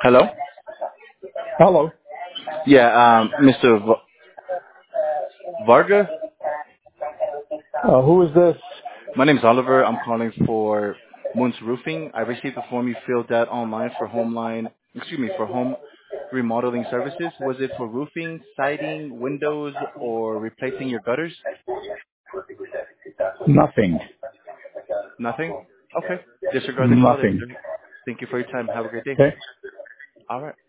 Hello? Hello. Yeah, Mr. Varga? Who is this? My name's Oliver. I'm calling for Moon's Roofing. I received a form you filled out online for for home remodeling services. Was it for roofing, siding, windows, or replacing your gutters? Nothing. Nothing? Okay. Disregard the call then, Nothing. sir. Thank you for your time. Have a great day. Okay. All right.